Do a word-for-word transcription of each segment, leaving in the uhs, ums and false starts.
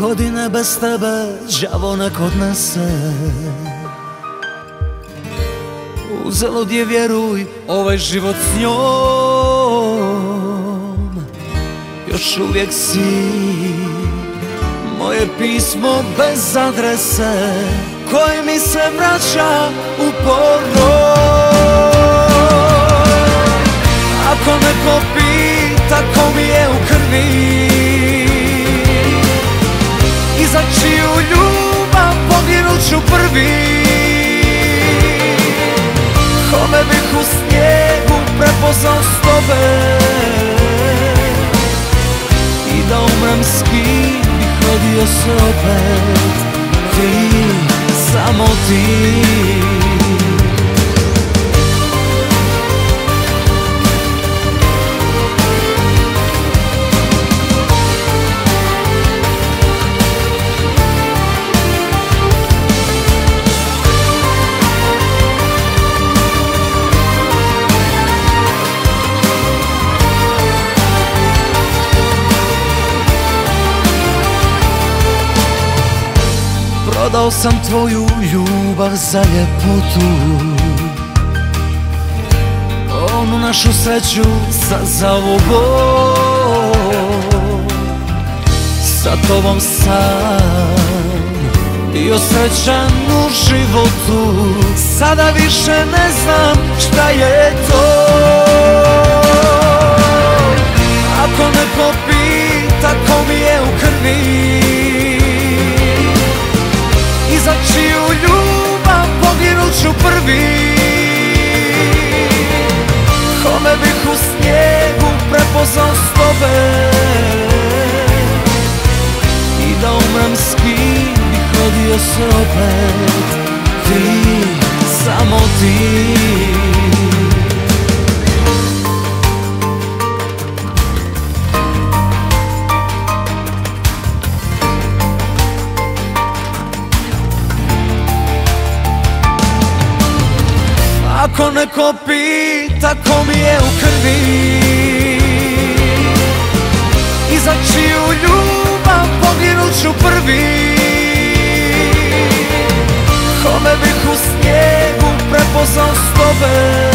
Godine bez tebe đavo nek odnese. Uzalud je, vjeruj, ovaj život s njom. Još uvijek si moje pismo bez adrese, koje mi se vraća uporno. Ako neko pita ko mi je u krvi i za čiju ljubav poginut ću prvi, kome bih u snijegu prepoznao s tobe i da umrem s kim bih rodio se opet. Ti, samo ti. Prodao sam tvoju ljubav za ljepotu, onu našu sreću za zalogom. Sa tobom sam bio srećan u životu, sada više ne znam šta je to. Ako neko pita ko mi je u krvi i za čiju ljubav poginut ću prvi, kome bih u snijegu prepoznao s tobe i da umrem s kim bih rodio se opet. Ti, samo ti. Ako neko pita ko mi je u krvi i za čiju ljubav poginut ću prvi, kome bih u snijegu prepoznao s tobe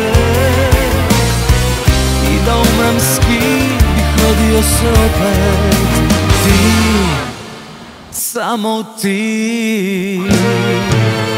i da umrem s kim bih rodio se opet. Ti, samo ti.